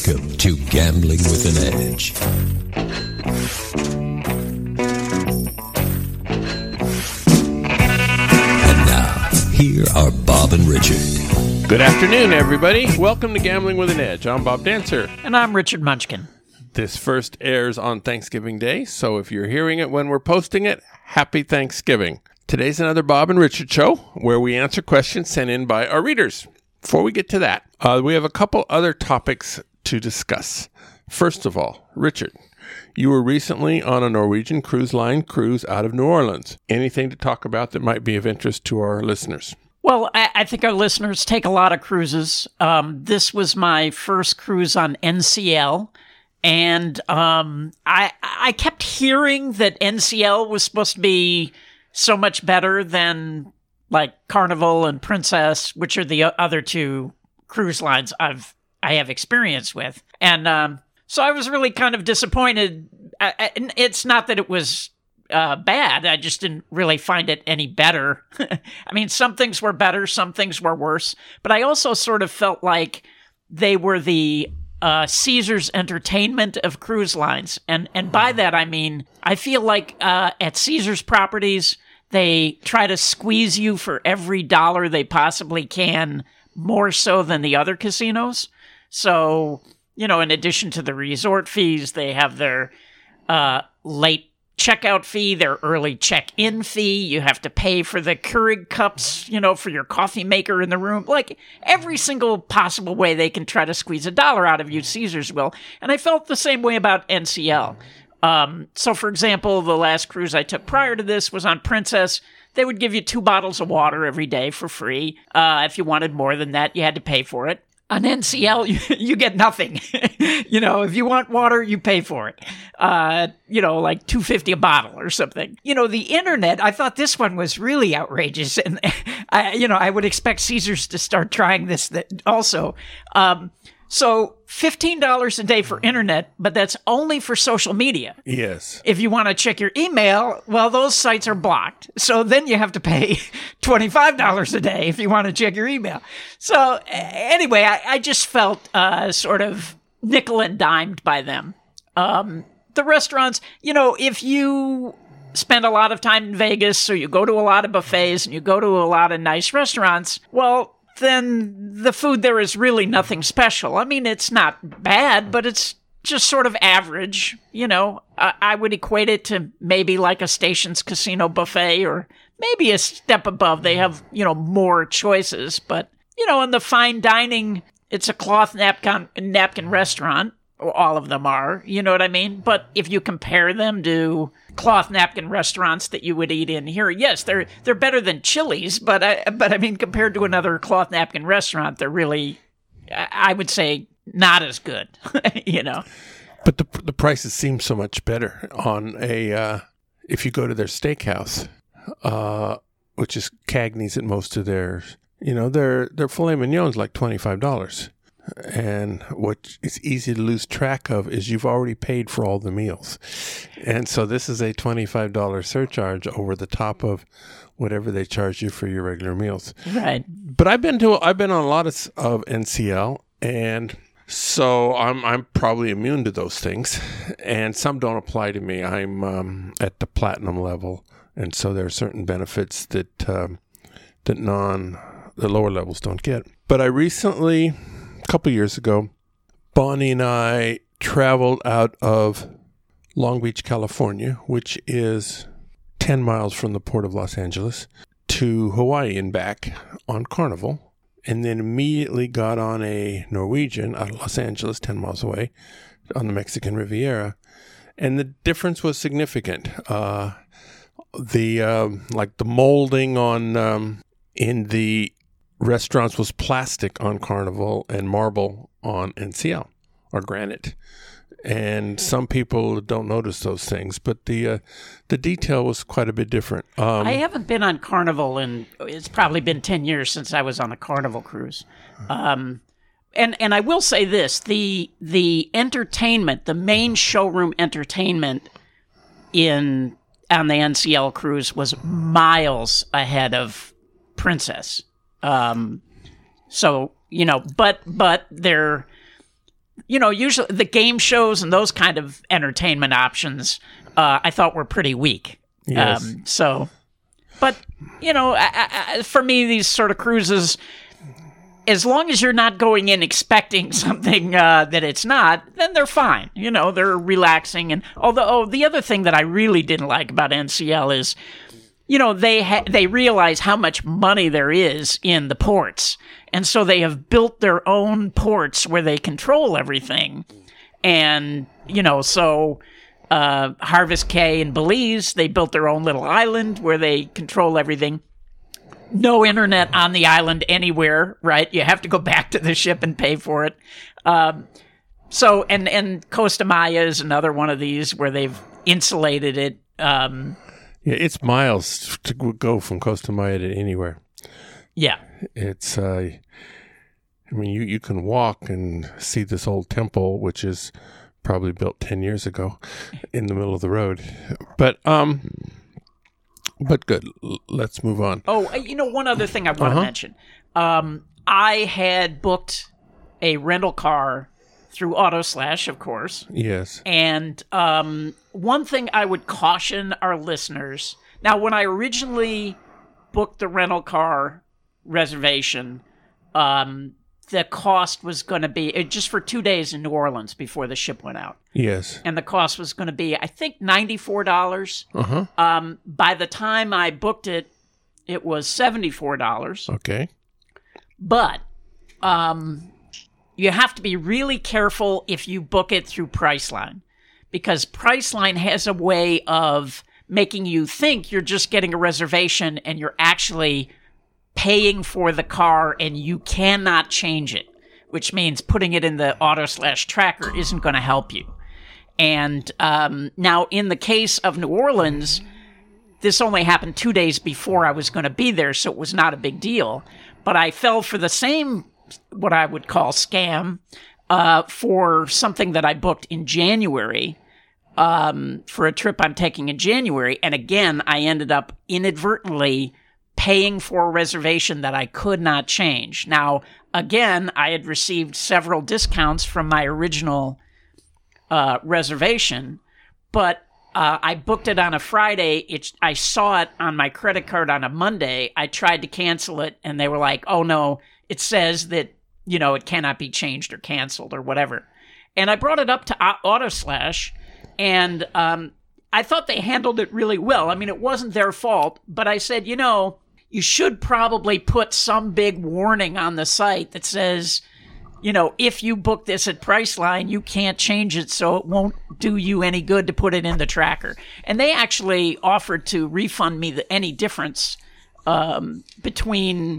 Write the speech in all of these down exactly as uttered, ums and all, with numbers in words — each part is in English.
Welcome to Gambling with an Edge. And now, here are Bob and Richard. Good afternoon, everybody. Welcome to Gambling with an Edge. I'm Bob Dancer. And I'm Richard Munchkin. This first airs on Thanksgiving Day, so if you're hearing it when we're posting it, happy Thanksgiving. Today's another Bob and Richard show where we answer questions sent in by our readers. Before we get to that, uh, we have a couple other topics to discuss. First of all, Richard, you were recently on a Norwegian Cruise Line cruise out of New Orleans. Anything to talk about that might be of interest to our listeners? Well, I, I think our listeners take a lot of cruises. Um, this was my first cruise on N C L, and um, I, I kept hearing that N C L was supposed to be so much better than like Carnival and Princess, which are the other two cruise lines I've I have experience with, and um, so I was really kind of disappointed. I, I, it's not that it was uh, bad; I just didn't really find it any better. I mean, some things were better, some things were worse, but I also sort of felt like they were the uh, Caesars Entertainment of cruise lines, and and by that I mean I feel like uh, at Caesars properties, they try to squeeze you for every dollar they possibly can, more so than the other casinos. So, you know, in addition to the resort fees, they have their uh, late checkout fee, their early check-in fee. You have to pay for the Keurig cups, you know, for your coffee maker in the room. Like, every single possible way they can try to squeeze a dollar out of you, Caesars will. And I felt the same way about N C L. Um, so, for example, the last cruise I took prior to this was on Princess. They would give you two bottles of water every day for free. Uh, if you wanted more than that, you had to pay for it. On N C L, you, you get nothing. You know, if you want water, you pay for it. Uh, you know, like two dollars and fifty cents a bottle or something. You know, the internet, I thought this one was really outrageous. And, I, you know, I would expect Caesars to start trying this also. Um, So fifteen dollars a day for internet, but that's only for social media. Yes. If you want to check your email, well, those sites are blocked. So then you have to pay twenty-five dollars a day if you want to check your email. So anyway, I, I just felt uh, sort of nickel and dimed by them. Um, the restaurants, you know, if you spend a lot of time in Vegas, or you go to a lot of buffets and you go to a lot of nice restaurants, well, then the food there is really nothing special. I mean, it's not bad, but it's just sort of average. You know, I, I would equate it to maybe like a Stations Casino buffet, or maybe a step above. They have, you know, more choices. But, you know, in the fine dining, it's a cloth napkin, napkin restaurant. All of them are, you know what I mean? But if you compare them to cloth napkin restaurants that you would eat in here, yes, they're they're better than Chili's, but I, but I mean, compared to another cloth napkin restaurant, they're really, I would say, not as good, you know? But the the prices seem so much better on a, uh, if you go to their steakhouse, uh, which is Cagney's at most of theirs, you know, their, their filet mignon's like twenty-five dollars. And what is easy to lose track of is you've already paid for all the meals. And so this is a twenty-five dollars surcharge over the top of whatever they charge you for your regular meals. Right. But I've been to I've been on a lot of, of N C L, and so I'm I'm probably immune to those things, and some don't apply to me. I'm um, at the platinum level, and so there are certain benefits that um, that non the lower levels don't get. But I recently, a couple years ago, Bonnie and I traveled out of Long Beach, California, which is ten miles from the port of Los Angeles, to Hawaii and back on Carnival, and then immediately got on a Norwegian out of Los Angeles, ten miles away, on the Mexican Riviera. And the difference was significant. Uh, the um, like the molding on um, in the restaurants was plastic on Carnival and marble on N C L, or granite. And some people don't notice those things, but the uh, the detail was quite a bit different. Um, I haven't been on Carnival, and it's probably been ten years since I was on a Carnival cruise. Um, and and I will say this, the the entertainment, the main showroom entertainment in on the N C L cruise was miles ahead of Princess. Um, so, you know, but, but they're, you know, usually the game shows and those kind of entertainment options, uh, I thought were pretty weak. Yes. Um, so, but, you know, I, I, for me, these sort of cruises, as long as you're not going in expecting something uh, that it's not, then they're fine. You know, they're relaxing. And although oh, the other thing that I really didn't like about N C L is, you know, they ha- they realize how much money there is in the ports. And so they have built their own ports where they control everything. And, you know, so uh, Harvest Caye in Belize, they built their own little island where they control everything. No internet on the island anywhere, right? You have to go back to the ship and pay for it. Um, so, and, and Costa Maya is another one of these where they've insulated it. Um, Yeah, it's miles to go from Costa Maya to anywhere. Yeah. It's, uh, I mean, you, you can walk and see this old temple, which is probably built ten years ago in the middle of the road. But, um, but good. L- let's move on. Oh, you know, one other thing I want to Uh-huh. mention. Um, I had booked a rental car through AutoSlash, of course. Yes. And um, one thing I would caution our listeners, now when I originally booked the rental car reservation, um, the cost was going to be, it, just for two days in New Orleans before the ship went out. Yes. And the cost was going to be, I think, ninety-four dollars. Uh-huh. Um, by the time I booked it, it was seventy-four dollars. Okay. But um, you have to be really careful if you book it through Priceline, because Priceline has a way of making you think you're just getting a reservation and you're actually paying for the car and you cannot change it, which means putting it in the AutoSlash tracker isn't going to help you. And um, now in the case of New Orleans, this only happened two days before I was going to be there, so it was not a big deal. But I fell for the same, what I would call scam, uh, for something that I booked in January, um, for a trip I'm taking in January. And again, I ended up inadvertently paying for a reservation that I could not change. Now, again, I had received several discounts from my original uh, reservation, but Uh, I booked it on a Friday. It, I saw it on my credit card on a Monday. I tried to cancel it, and they were like, oh, no, it says that, you know, it cannot be changed or canceled or whatever. And I brought it up to AutoSlash, and um, I thought they handled it really well. I mean, it wasn't their fault, but I said, you know, you should probably put some big warning on the site that says, you know, if you book this at Priceline, you can't change it, so it won't do you any good to put it in the tracker. And they actually offered to refund me the, any difference um, between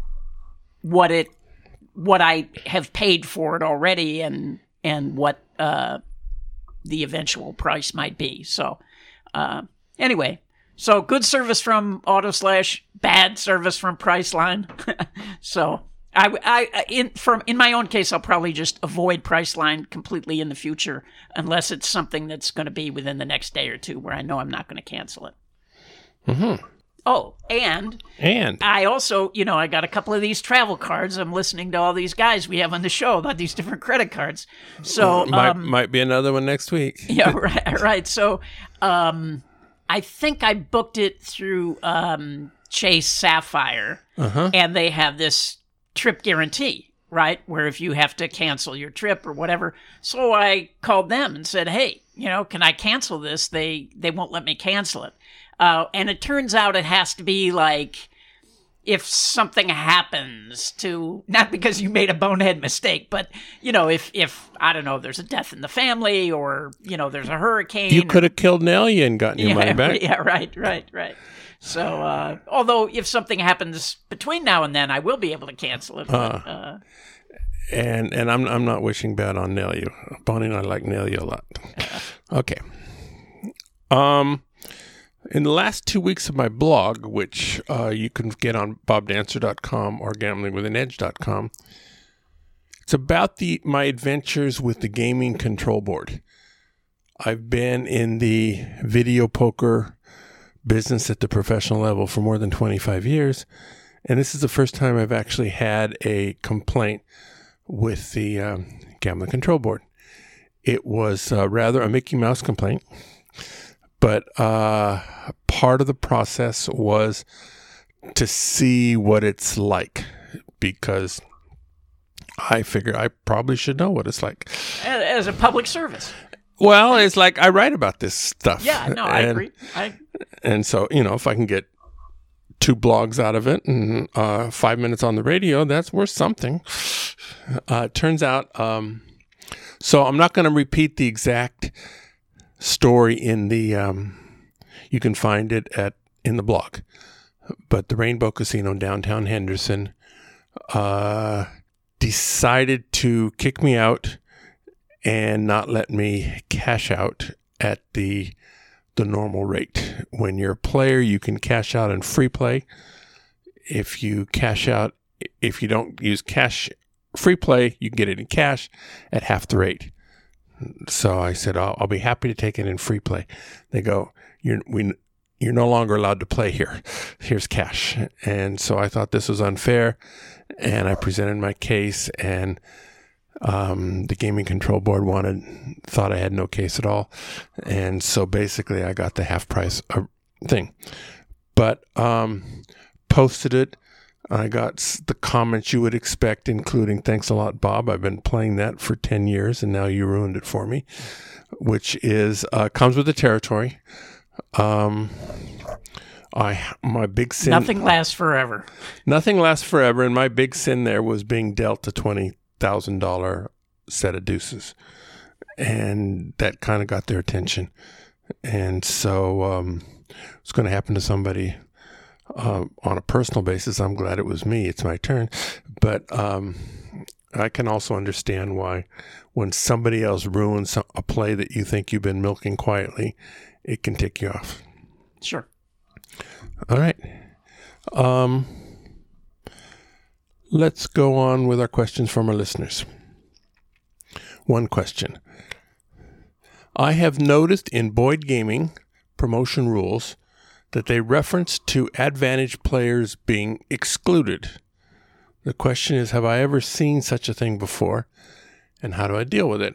what it, what I have paid for it already, and and what uh, the eventual price might be. So, uh, anyway, so good service from AutoSlash, bad service from Priceline. So. I, I, in from in my own case, I'll probably just avoid Priceline completely in the future, unless it's something that's going to be within the next day or two, where I know I'm not going to cancel it. Mm-hmm. Oh, and And I also, you know, I got a couple of these travel cards. I'm listening to all these guys we have on the show about these different credit cards. So might um, might be another one next week. yeah, right, right. So um, I think I booked it through um, Chase Sapphire, Uh-huh. and they have this trip guarantee, right? Where if you have to cancel your trip or whatever. So I called them and said, hey, you know, can I cancel this? They they won't let me cancel it. Uh, and it turns out it has to be like, if something happens to, not because you made a bonehead mistake, but, you know, if, if I don't know, there's a death in the family, or, you know, there's a hurricane. You could have killed Nelia and gotten your yeah, money back. Yeah, right, right, right. So, uh, although if something happens between now and then, I will be able to cancel it. But, Uh. uh, And and I'm I'm not wishing bad on Nelia. Bonnie and I like Nelia a lot. Okay. Um, in the last two weeks of my blog, which uh, you can get on bob dancer dot com or gambling with an edge dot com, it's about the my adventures with the gaming control board. I've been in the video poker business at the professional level for more than twenty-five years, and this is the first time I've actually had a complaint with the um, gambling control board. It was uh, rather a Mickey Mouse complaint, but uh, part of the process was to see what it's like, because I figure I probably should know what it's like. As a public service. Well, it's like I write about this stuff. Yeah, no, I and, agree. I... And so, you know, if I can get two blogs out of it and uh, five minutes on the radio, that's worth something. Uh, it turns out, um, so I'm not going to repeat the exact story in the, um, you can find it at in the blog, but the Rainbow Casino in downtown Henderson uh, decided to kick me out and not let me cash out at the the normal rate. When you're a player, you can cash out in free play. If you cash out, if you don't use cash free play, you can get it in cash at half the rate. So I said, I'll, I'll be happy to take it in free play. They go, you're we you're no longer allowed to play here. Here's cash. And so I thought this was unfair, and I presented my case, and Um, the Gaming Control Board wanted, thought I had no case at all. And so basically I got the half price uh, thing, but, um, posted it. I got s- the comments you would expect, including "Thanks a lot, Bob. I've been playing that for ten years and now you ruined it for me," which is, uh, comes with the territory. Um, I, my big sin, Nothing lasts forever. nothing lasts forever. And my big sin there was being dealt a twenty thousand dollar set of deuces, and that kind of got their attention. And so um, it's going to happen to somebody uh, on a personal basis. I'm glad it was me. It's my turn. But um, I can also understand why when somebody else ruins a play that you think you've been milking quietly, it can tick you off. Sure. All right. Um, Let's go on with our questions from our listeners. One question. I have noticed in Boyd Gaming promotion rules that they reference to advantage players being excluded. The question is, have I ever seen such a thing before, and how do I deal with it?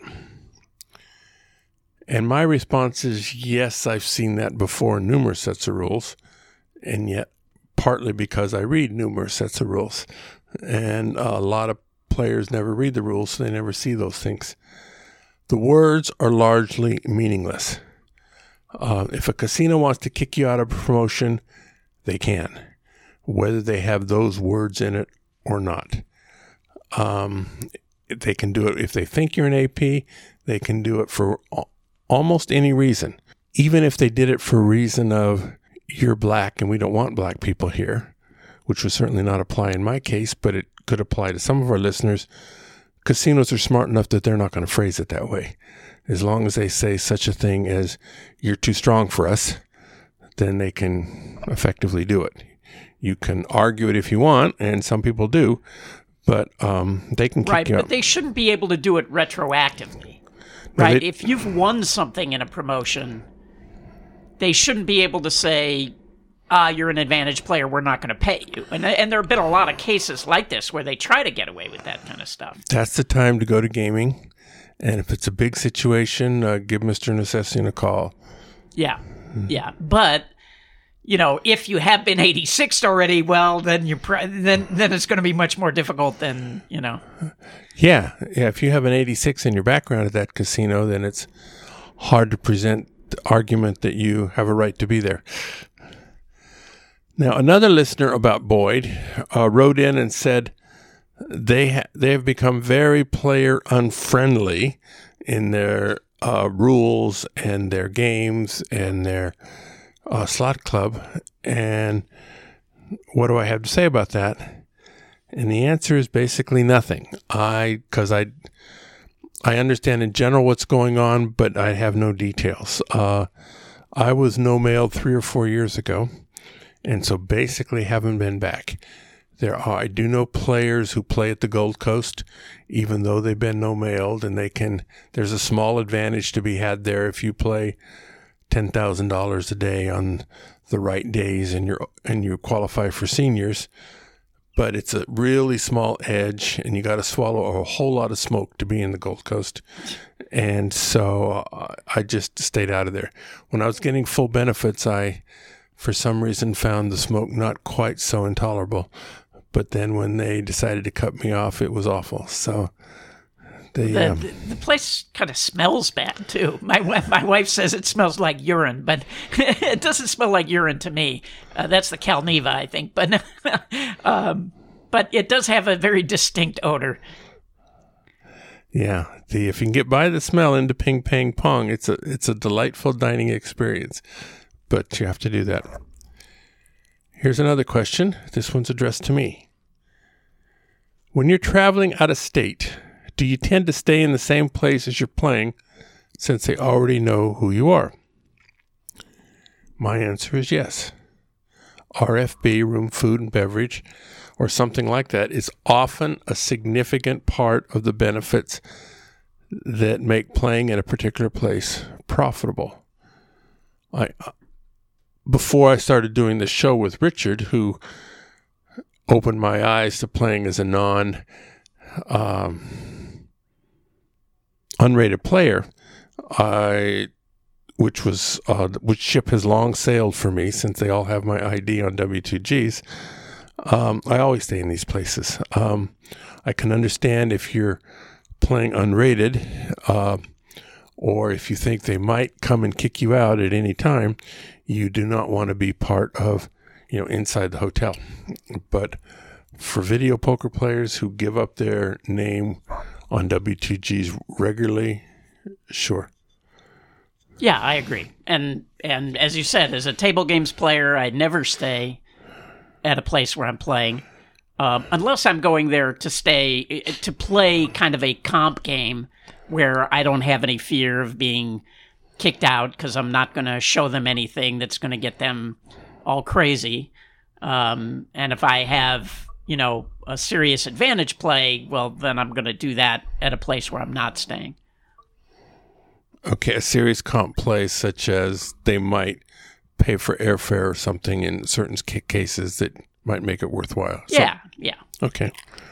And my response is, yes, I've seen that before in numerous sets of rules, and yet partly because I read numerous sets of rules. And a lot of players never read the rules, so they never see those things. The words are largely meaningless. Uh, if a casino wants to kick you out of a promotion, they can, whether they have those words in it or not. Um, they can do it if they think you're an A P. They can do it for al- almost any reason. Even if they did it for a reason of, you're black and we don't want black people here, which would certainly not apply in my case, but it could apply to some of our listeners. Casinos are smart enough that they're not going to phrase it that way. As long as they say such a thing as, "You're too strong for us," then they can effectively do it. You can argue it if you want, and some people do, but um, they can kick Right, you but out. they shouldn't be able to do it retroactively. No, Right? they- If you've won something in a promotion, they shouldn't be able to say, ah, you're an advantage player, we're not going to pay you. And, and there have been a lot of cases like this where they try to get away with that kind of stuff. That's the time to go to gaming. And if it's a big situation, uh, give Mister Necessian a call. Yeah, yeah. But, you know, if you have been eighty-sixed already, well, then you're pr- then then it's going to be much more difficult than, you know. Yeah, yeah. If you have an eighty-six in your background at that casino, then it's hard to present the argument that you have a right to be there. Now, another listener about Boyd uh, wrote in and said they ha- they have become very player unfriendly in their uh, rules and their games and their uh, slot club. And what do I have to say about that? And the answer is basically nothing. I because I I understand in general what's going on, but I have no details. Uh, I was no-mailed three or four years ago, and so basically haven't been back. There are, I do know players who play at the Gold Coast, even though they've been no-mailed, and they can, there's a small advantage to be had there if you play ten thousand dollars a day on the right days and you're, and you qualify for seniors. but it's a really small edge, and you got to swallow a whole lot of smoke to be in the Gold Coast. And so uh, I just stayed out of there. When I was getting full benefits, I, for some reason, found the smoke not quite so intolerable. But then when they decided to cut me off, it was awful. So they, the, um, the, the place kind of smells bad, too. My, my wife says it smells like urine, but it doesn't smell like urine to me. Uh, that's the Calneva, I think. But, um, but it does have a very distinct odor. Yeah, the if you can get by the smell into Ping Pang Pong, it's a it's a delightful dining experience, but you have to do that. Here's another question. This one's addressed to me. When you're traveling out of state, do you tend to stay in the same place as you're playing since they already know who you are? My answer is yes. R F B, room, food, and beverage, or something like that, is often a significant part of the benefits that make playing in a particular place profitable. I, before I started doing this show with Richard, who opened my eyes to playing as a non um, unrated player, I, which was uh, which ship has long sailed for me since they all have my I D on W two Gs. Um, I always stay in these places. Um, I can understand if you're playing unrated, uh, or if you think they might come and kick you out at any time, you do not want to be part of, you know, inside the hotel. But for video poker players who give up their name on W two Gs regularly, sure. Yeah, I agree. And and as you said, as a table games player, I never stay at a place where I'm playing, um, unless I'm going there to stay, to play kind of a comp game where I don't have any fear of being kicked out because I'm not going to show them anything that's going to get them all crazy. Um, and if I have, you know, a serious advantage play, well, then I'm going to do that at a place where I'm not staying. Okay, a serious comp play such as they might pay for airfare or something in certain cases that might make it worthwhile. So, yeah, yeah. Okay.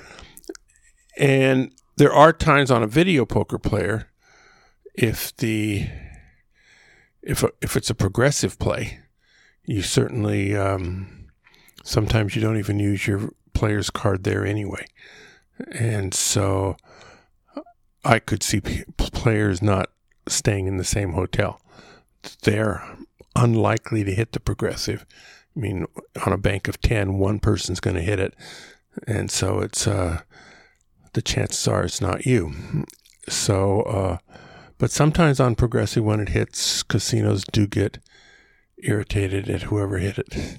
And there are times on a video poker player, if the if a, if it's a progressive play, you certainly um, sometimes you don't even use your player's card there anyway, and so I could see p- players not staying in the same hotel. They're unlikely to hit the progressive. I mean, on a bank of ten, one person's going to hit it. And so it's, uh, the chances are it's not you. So, uh, but sometimes on progressive, when it hits, casinos do get irritated at whoever hit it.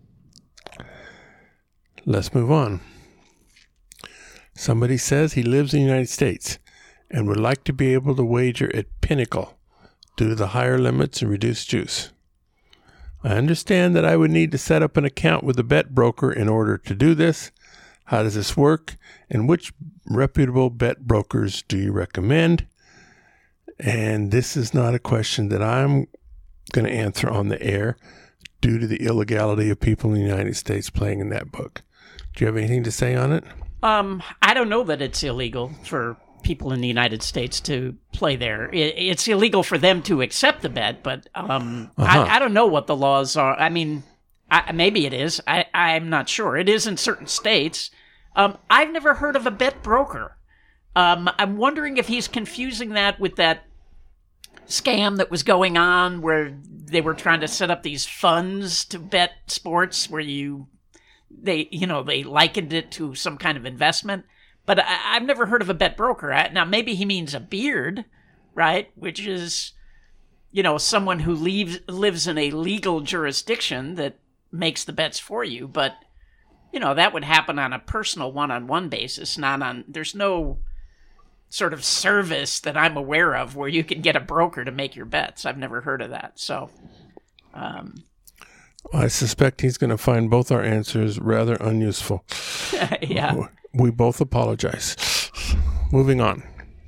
Let's move on. Somebody says he lives in the United States and would like to be able to wager at Pinnacle due to the higher limits and reduced juice. I understand that I would need to set up an account with a bet broker in order to do this. How does this work? And which reputable bet brokers do you recommend? And this is not a question that I'm going to answer on the air due to the illegality of people in the United States playing in that book. Do you have anything to say on it? Um, I don't know that it's illegal for people in the United States to play there. It, it's illegal for them to accept the bet, but um, uh-huh. I, I don't know what the laws are. I mean, I, maybe it is. I, I'm not sure. It is in certain states. Um, I've never heard of a bet broker. Um, I'm wondering if he's confusing that with that scam that was going on where they were trying to set up these funds to bet sports where you, they, you know, they likened it to some kind of investment. But I, I've never heard of a bet broker. I, now, maybe he means a beard, right? Which is, you know, someone who leaves, lives in a legal jurisdiction that makes the bets for you. But, you know, that would happen on a personal one-on-one basis, not on, there's no sort of service that I'm aware of where you can get a broker to make your bets. I've never heard of that. So, um, I suspect he's going to find both our answers rather unuseful. Yeah. We both apologize. Moving on.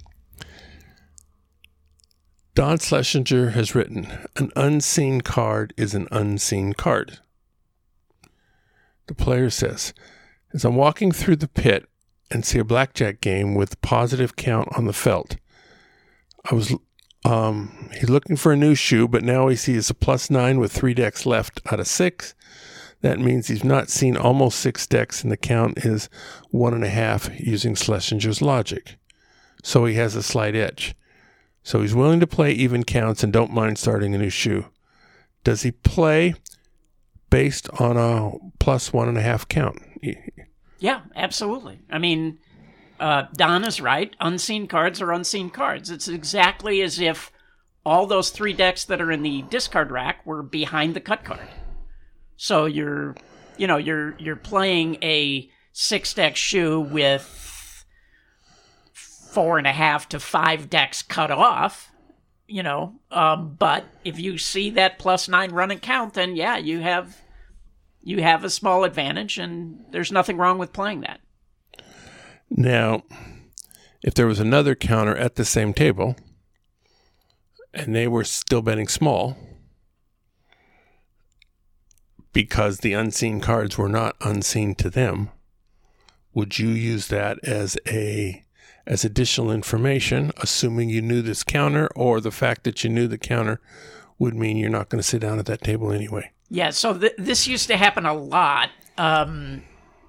Don Schlesinger has written, an unseen card is an unseen card. The player says, As I'm walking through the pit and see a blackjack game with positive count on the felt, I was um, he's looking for a new shoe, but now he sees a plus nine with three decks left out of six. That means he's not seen almost six decks, and the count is one and a half using Schlesinger's logic. So he has a slight edge. So he's willing to play even counts and don't mind starting a new shoe. Does he play based on a plus one and a half count? Yeah, absolutely. I mean, uh, Don is right. Unseen cards are unseen cards. It's exactly as if all those three decks that are in the discard rack were behind the cut card. So you're, you know, you're you're playing a six deck shoe with four and a half to five decks cut off, you know. Um, but if you see that plus nine running count, then yeah, you have you have a small advantage, and there's nothing wrong with playing that. Now, if there was another counter at the same table, and they were still betting small, because the unseen cards were not unseen to them, would you use that as a as additional information, assuming you knew this counter, or the fact that you knew the counter would mean you're not going to sit down at that table anyway? Yeah, so th- this used to happen a lot, um,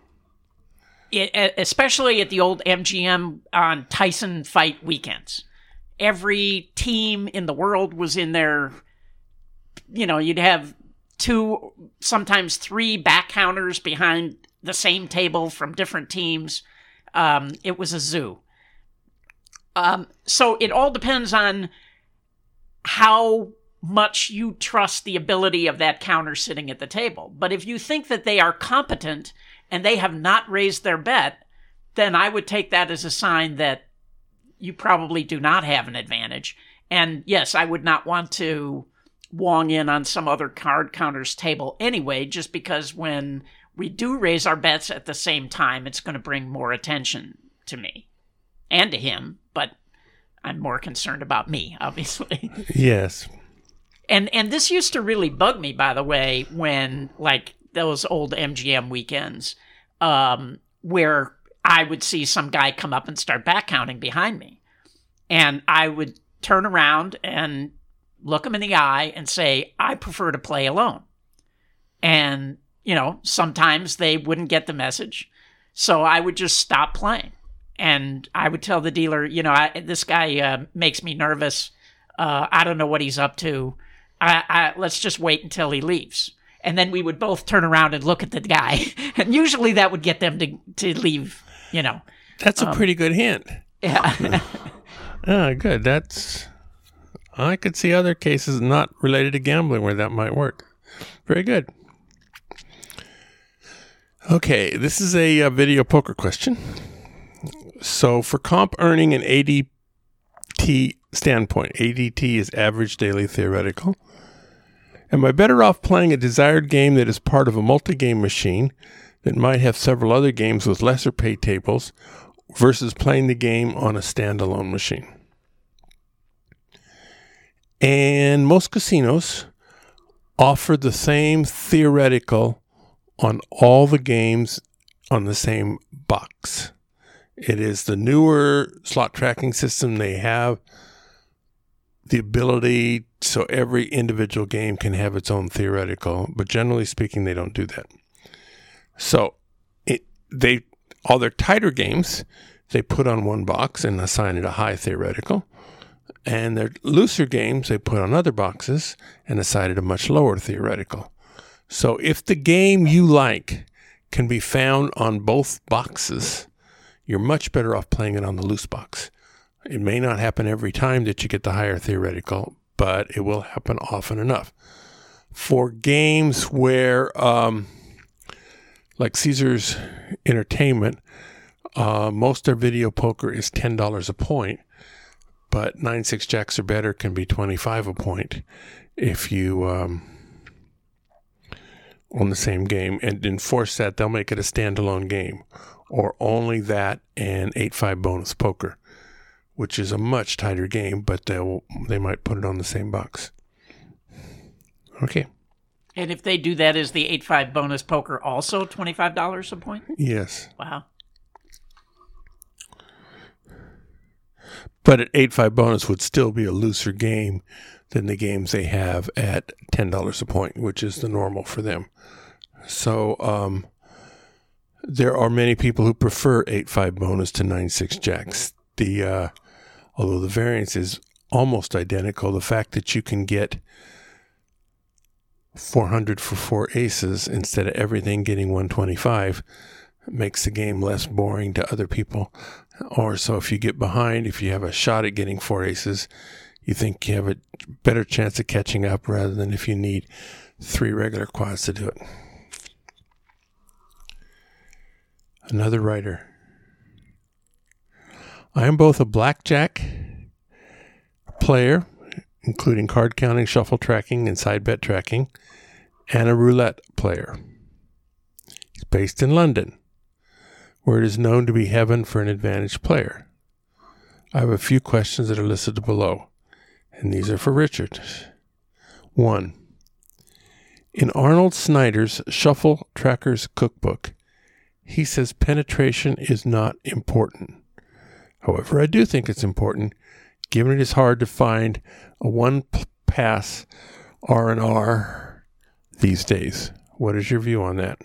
it, especially at the old M G M on Tyson fight weekends. Every team in the world was in there. You know, you'd have two, sometimes three back counters behind the same table from different teams. Um, it was a zoo. Um, so it all depends on how much you trust the ability of that counter sitting at the table. But if you think that they are competent and they have not raised their bet, then I would take that as a sign that you probably do not have an advantage. And yes, I would not want to wong in on some other card counter's table anyway, just because when we do raise our bets at the same time, it's going to bring more attention to me and to him, but I'm more concerned about me, obviously. Yes. And and this used to really bug me, by the way, when, like, those old M G M weekends, um, where I would see some guy come up and start back counting behind me. And I would turn around and look him in the eye and say, I prefer to play alone. And, you know, sometimes they wouldn't get the message. So I would just stop playing. And I would tell the dealer, you know, I, this guy uh, makes me nervous. Uh, I don't know what he's up to. I, I, let's just wait until he leaves. And then we would both turn around and look at the guy. And usually that would get them to, to leave, you know. That's a um, pretty good hint. Yeah. Ah, good. That's... I could see other cases not related to gambling where that might work. Very good. Okay, this is a, a video poker question. So for comp earning an A D T standpoint, A D T is average daily theoretical. Am I better off playing a desired game that is part of a multi-game machine that might have several other games with lesser pay tables versus playing the game on a standalone machine? And most casinos offer the same theoretical on all the games on the same box. It is the newer slot tracking system. They have the ability so every individual game can have its own theoretical, but generally speaking, they don't do that. So it, they all their tighter games, they put on one box and assign it a high theoretical. And their looser games, they put on other boxes and assign it a much lower theoretical. So if the game you like can be found on both boxes, you're much better off playing it on the loose box. It may not happen every time that you get the higher theoretical, but it will happen often enough. For games where, um, like Caesars Entertainment, uh, most of their video poker is ten dollars a point. But nine six jacks or better can be twenty-five a point if you um, on the same game, and enforce that they'll make it a standalone game, or only that and eight five bonus poker, which is a much tighter game, but they'll they might put it on the same box. Okay. And if they do that, is the eight five bonus poker also twenty-five dollars a point? Yes. Wow. But at eight five bonus would still be a looser game than the games they have at ten dollars a point, which is the normal for them. So um, there are many people who prefer eight five bonus to nine six jacks. The uh, although the variance is almost identical, the fact that you can get four hundred for four aces instead of everything getting one twenty-five makes the game less boring to other people. Or so if you get behind, if you have a shot at getting four aces, you think you have a better chance of catching up rather than if you need three regular quads to do it. Another writer. I am both a blackjack player, including card counting, shuffle tracking, and side bet tracking, and a roulette player. He's based in London, where it is known to be heaven for an advantaged player. I have a few questions that are listed below, and these are for Richard. One, in Arnold Snyder's Shuffle Trackers Cookbook, he says penetration is not important. However, I do think it's important, given it is hard to find a one-pass R and R these days. What is your view on that?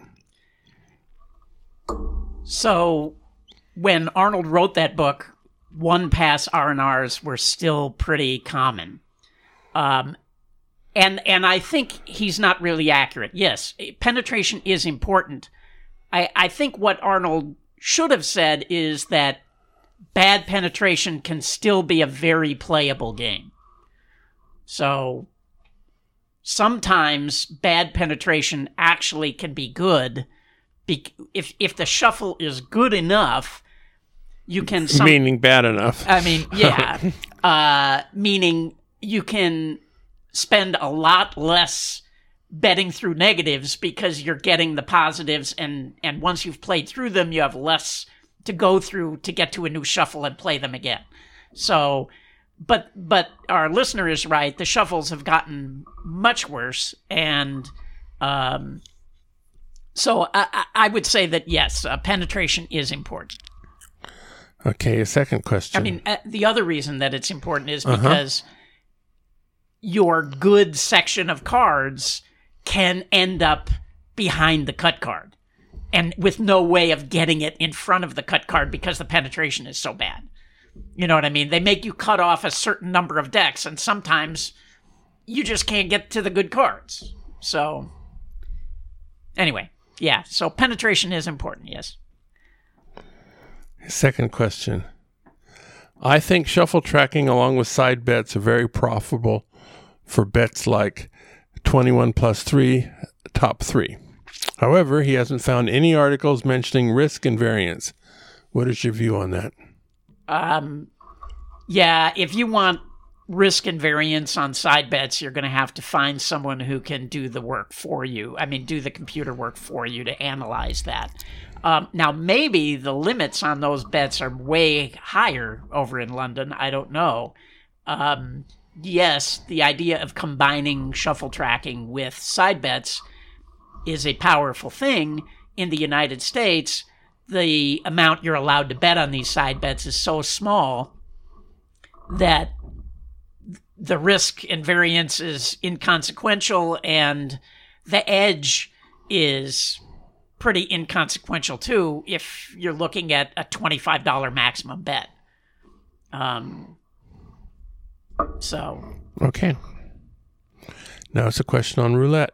So when Arnold wrote that book, one-pass R and Rs were still pretty common. Um, and and I think he's not really accurate. Yes, penetration is important. I, I think what Arnold should have said is that bad penetration can still be a very playable game. So sometimes bad penetration actually can be good. Be- if if the shuffle is good enough, you can... Some- meaning bad enough. I mean, yeah. uh, meaning you can spend a lot less betting through negatives because you're getting the positives, and, and once you've played through them, you have less to go through to get to a new shuffle and play them again. So, but but our listener is right. The shuffles have gotten much worse, and um, so I, I would say that yes, uh, penetration is important. Okay, a second question. I mean, uh, the other reason that it's important is because uh-huh. your good section of cards can end up behind the cut card, and with no way of getting it in front of the cut card because the penetration is so bad. You know what I mean? They make you cut off a certain number of decks, and sometimes you just can't get to the good cards. So, anyway, yeah, so penetration is important, yes. Second question. I think shuffle tracking along with side bets are very profitable for bets like twenty-one plus three, top three. However, he hasn't found any articles mentioning risk and variance. What is your view on that? Um, yeah, if you want risk and variance on side bets, you're going to have to find someone who can do the work for you. I mean, do the computer work for you to analyze that. Um, now, maybe the limits on those bets are way higher over in London. I don't know. Um, yes, the idea of combining shuffle tracking with side bets is a powerful thing. In the United States, the amount you're allowed to bet on these side bets is so small that the risk and variance is inconsequential, and the edge is pretty inconsequential too if you're looking at a twenty-five dollars maximum bet. Um, so. Okay. Now it's a question on roulette.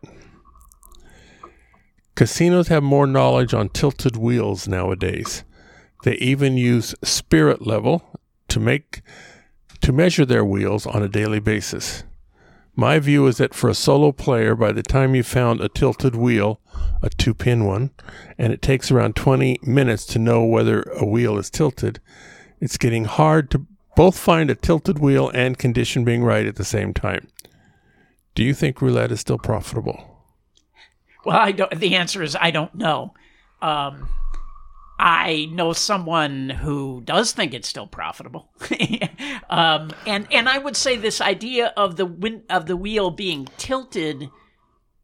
Casinos have more knowledge on tilted wheels nowadays. They even use spirit level to make to measure their wheels on a daily basis. My view is that for a solo player, by the time you found a tilted wheel, a two-pin one, and it takes around twenty minutes to know whether a wheel is tilted, it's getting hard to both find a tilted wheel and condition being right at the same time. Do you think roulette is still profitable? Well, I don't, the answer is I don't know. Um, I know someone who does think it's still profitable, um, and and I would say this idea of the win, of the wheel being tilted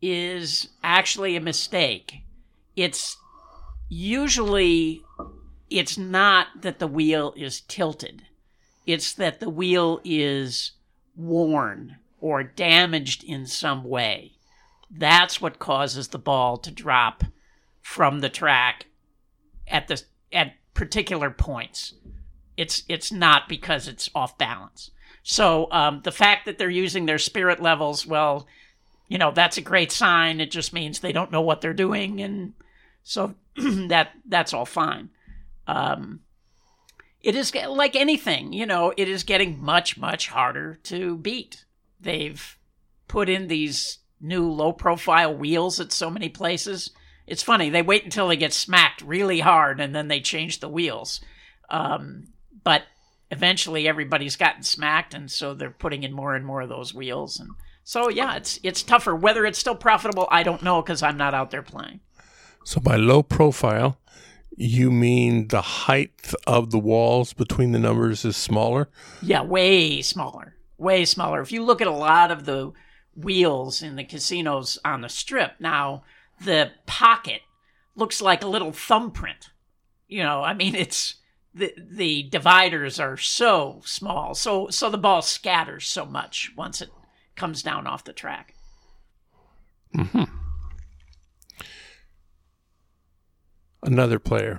is actually a mistake. It's usually, it's not that the wheel is tilted. It's that the wheel is worn or damaged in some way. That's what causes the ball to drop from the track at the at particular points. It's it's not because it's off balance. So um, the fact that they're using their spirit levels, well, you know, that's a great sign. It just means they don't know what they're doing, and so that that's all fine. Um, it is like anything, you know, it is getting much, much harder to beat. They've put in these new low-profile wheels at so many places. It's funny. They wait until they get smacked really hard, and then they change the wheels. Um, but eventually everybody's gotten smacked, and so they're putting in more and more of those wheels. And so, yeah, it's it's tougher. Whether it's still profitable, I don't know, because I'm not out there playing. So by low profile, you mean the height of the walls between the numbers is smaller? Yeah, way smaller. Way smaller. If you look at a lot of the wheels in the casinos on the Strip now, the pocket looks like a little thumbprint. You know, I mean, it's the the dividers are so small, so so the ball scatters so much once it comes down off the track. Mm-hmm. Another player.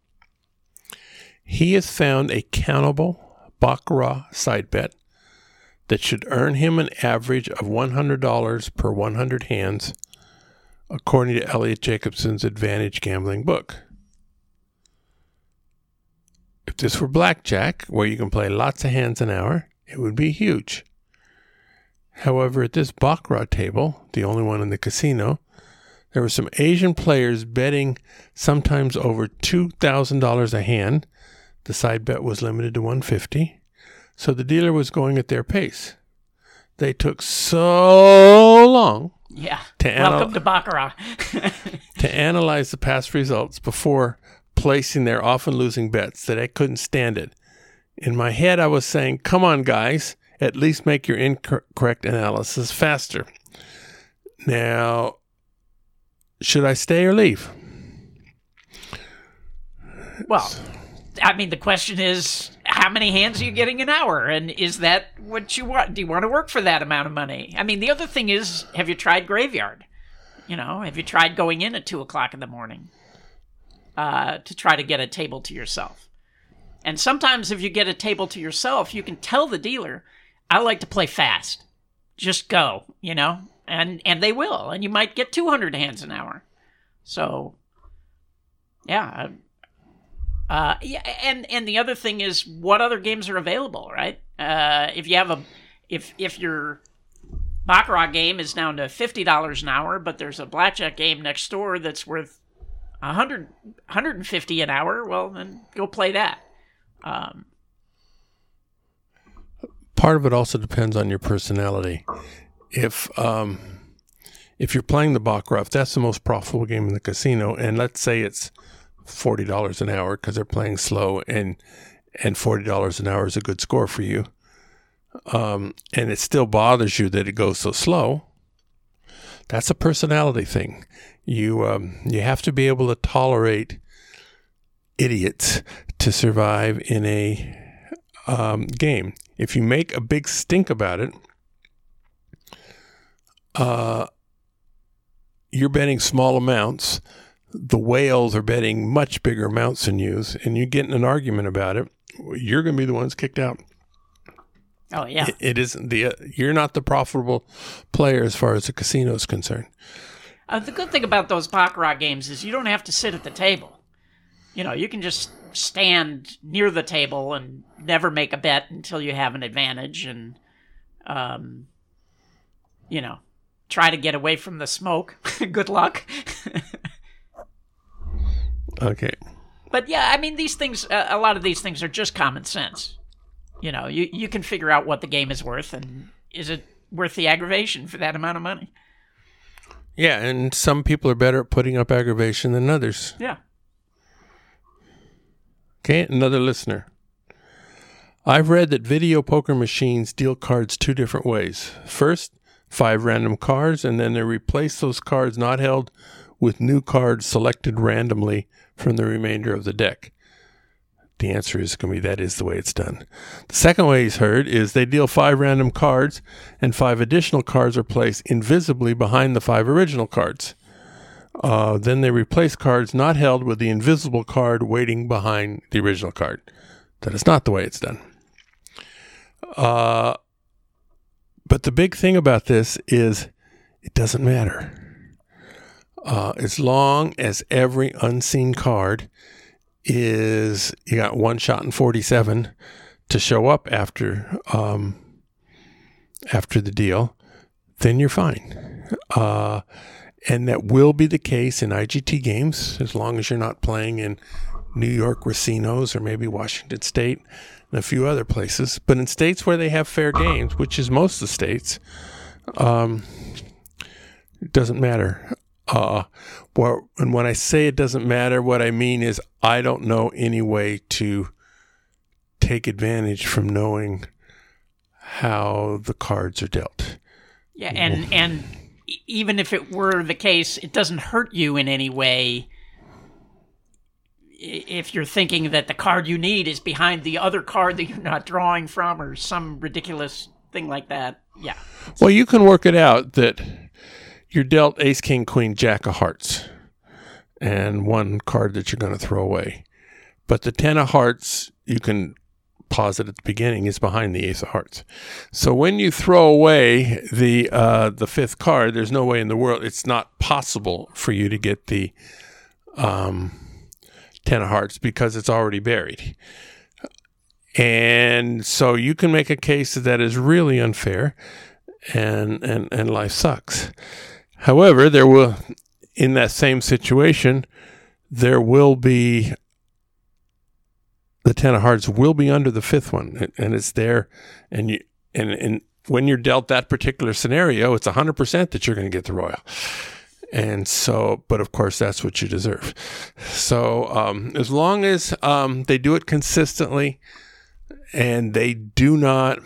He has found a countable baccarat side bet that should earn him an average of one hundred dollars per one hundred hands, according to Elliot Jacobson's Advantage Gambling book. If this were blackjack, where you can play lots of hands an hour, it would be huge. However, at this baccarat table, the only one in the casino, there were some Asian players betting sometimes over two thousand dollars a hand. The side bet was limited to one hundred fifty dollars. So the dealer was going at their pace. They took so long yeah. to, Welcome anal- to Baccarat. to analyze the past results before placing their often losing bets that I couldn't stand it. In my head, I was saying, come on, guys, at least make your incorrect analysis faster. Now, should I stay or leave? Well, I mean, the question is, how many hands are you getting an hour? And is that what you want? Do you want to work for that amount of money? I mean, the other thing is, have you tried graveyard? You know, have you tried going in at two o'clock in the morning uh, to try to get a table to yourself? And sometimes if you get a table to yourself, you can tell the dealer, I like to play fast. Just go, you know, and, and they will. And you might get two hundred hands an hour. So, yeah, Uh, yeah, and, and the other thing is, what other games are available, right? Uh, if you have a, if if your baccarat game is down to fifty dollars an hour, but there's a blackjack game next door that's worth a hundred, hundred and fifty an hour, well, then go play that. Um, Part of it also depends on your personality. If um, if you're playing the baccarat, if that's the most profitable game in the casino, and let's say it's forty dollars an hour because they're playing slow, and and forty dollars an hour is a good score for you, um, and it still bothers you that it goes so slow, that's a personality thing. You um, you have to be able to tolerate idiots to survive in a um, game. If you make a big stink about it, uh, you're betting small amounts. The whales are betting much bigger amounts than you, and you get in an argument about it, you're going to be the ones kicked out. Oh, yeah. It, it isn't the, uh, you're not the profitable player as far as the casino is concerned. Uh, the good thing about those baccarat games is you don't have to sit at the table. You know, you can just stand near the table and never make a bet until you have an advantage, and, um, you know, try to get away from the smoke. Good luck. Okay. But yeah, I mean, these things, uh, a lot of these things are just common sense. You know, you, you can figure out what the game is worth, and is it worth the aggravation for that amount of money? Yeah, and some people are better at putting up aggravation than others. Yeah. Okay, another listener. I've read that video poker machines deal cards two different ways. First, five random cards, and then they replace those cards not held with new cards selected randomly from the remainder of the deck. The answer is going to be that is the way it's done. The second way he's heard is they deal five random cards, and five additional cards are placed invisibly behind the five original cards. Uh, then they replace cards not held with the invisible card waiting behind the original card. That is not the way it's done. Uh, but the big thing about this is it doesn't matter. Uh, as long as every unseen card is, you got one shot in forty-seven to show up after um, after the deal, then you're fine. Uh, and that will be the case in I G T games, as long as you're not playing in New York Racinos or maybe Washington State and a few other places. But in states where they have fair games, which is most of the states, um, it doesn't matter. Uh, well, and when I say it doesn't matter, what I mean is I don't know any way to take advantage from knowing how the cards are dealt. Yeah, and and even if it were the case, it doesn't hurt you in any way if you're thinking that the card you need is behind the other card that you're not drawing from or some ridiculous thing like that. Yeah. Well, you can work it out that you're dealt ace, king, queen, jack of hearts, and one card that you're going to throw away. But the ten of hearts, you can posit at the beginning, is behind the ace of hearts. So when you throw away the uh, the fifth card, there's no way in the world, it's not possible for you to get the um, ten of hearts because it's already buried. And so you can make a case that is really unfair, and and, and life sucks. However, there will, in that same situation, there will be, the ten of hearts will be under the fifth one, and it's there. And you, and, and when you're dealt that particular scenario, it's one hundred percent that you're going to get the royal. And so, but of course, that's what you deserve. So um, as long as um, they do it consistently and they do not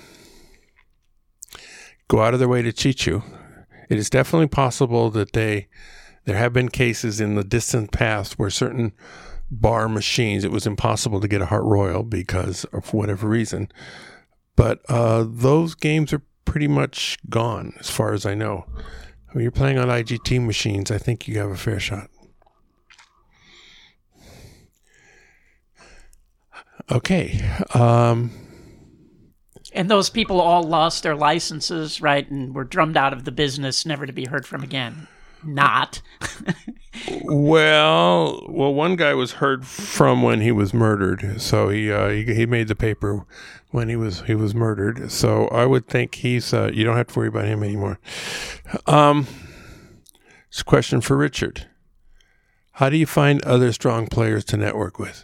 go out of their way to cheat you, it is definitely possible that they, there have been cases in the distant past where certain bar machines, it was impossible to get a Heart Royal because of whatever reason. But uh, those games are pretty much gone as far as I know. When you're playing on I G T machines, I think you have a fair shot. Okay. Um, and those people all lost their licenses, right? And were drummed out of the business, never to be heard from again. Not. well, well, one guy was heard from when he was murdered. So he uh, he, he made the paper when he was he was murdered. So I would think he's uh, you don't have to worry about him anymore. Um, it's a question for Richard. How do you find other strong players to network with?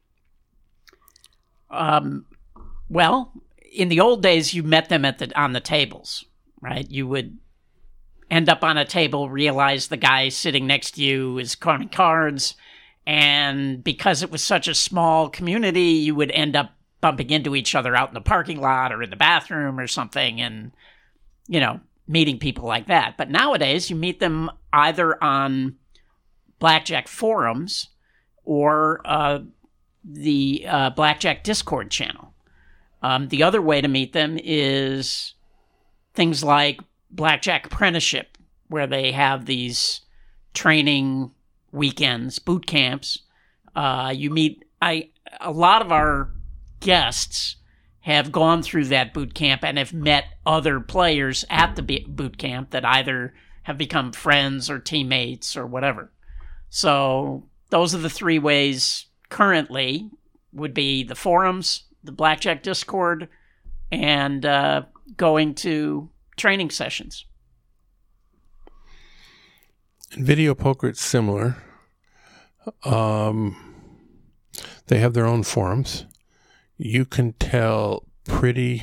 Um, well, in the old days, you met them at the on the tables, right? You would end up on a table, realize the guy sitting next to you is calling cards, and because it was such a small community, you would end up bumping into each other out in the parking lot or in the bathroom or something, and, you know, meeting people like that. But nowadays, you meet them either on Blackjack forums or uh, the uh, Blackjack Discord channel. Um, the other way to meet them is things like Blackjack Apprenticeship, where they have these training weekends, boot camps. Uh, you meet I a lot of our guests have gone through that boot camp and have met other players at the boot camp that either have become friends or teammates or whatever. So those are the three ways currently, would be the forums, the Blackjack Discord, and uh, going to training sessions. In video poker, it's similar. Um, they have their own forums. You can tell pretty